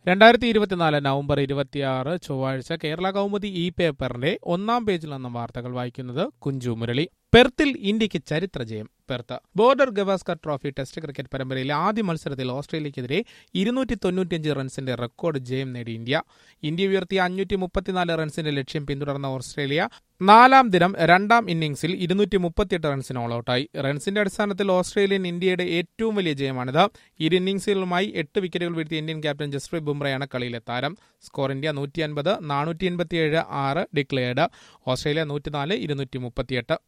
2024 November 26 ചൊവ്വാഴ്ച കേരള കൗമുദി ഈ പേപ്പറിന്റെ ഒന്നാം പേജിൽ നിന്നും വാർത്തകൾ വായിക്കുന്നത് കുഞ്ചു മുരളി. പെർത്തിൽ ഇന്ത്യക്ക് ചരിത്ര ജയം. Perth Border Gavaskar trophy test cricket പരമ്പരയിലെ ആദ്യ മത്സരത്തിൽ ഓസ്ട്രേലിയക്കെതിരെ 295 റൺസിന്റെ റെക്കോർഡ് ജയം നേടി ഇന്ത്യ ഉയർത്തിയ 534 റൺസിന്റെ ലക്ഷ്യം പിന്തുടർന്ന ഓസ്ട്രേലിയ നാലാം ദിനം രണ്ടാം ഇന്നിംഗ്സിൽ 238 റൺസിന് ഓൾ ഔട്ടായി. റൺസിന്റെ അടിസ്ഥാനത്തിൽ ഓസ്ട്രേലിയൻ ഇന്ത്യയുടെ ഏറ്റവും വലിയ ജയമാണിത്. ഇരു ഇന്നിംഗ്സുകളുമായി 8 വിക്കറ്റുകൾ വീഴ്ത്തിയ ഇന്ത്യൻ ക്യാപ്റ്റൻ ജസ്പ്രീത് ബുംറയാണ് കളിയിലെ താരം. Score India 150, 487, 6 declared. ഓസ്ട്രേലിയ 104, 238.